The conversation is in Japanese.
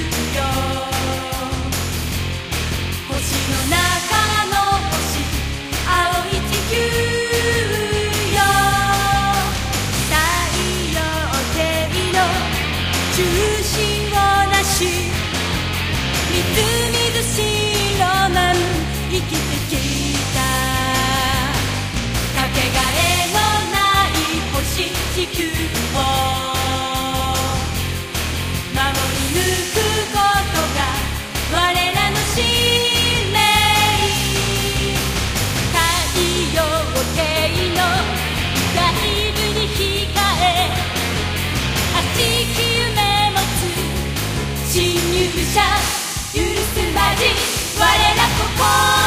よ。星の中の星、青い地球よ。太陽系の中心をなし、みずみずしいロマン生きてきた。かけがえのない星地球を守り抜くことが我らの使命。太陽系の外部に控え、熱き夢持つ侵入者許すまじ我らここ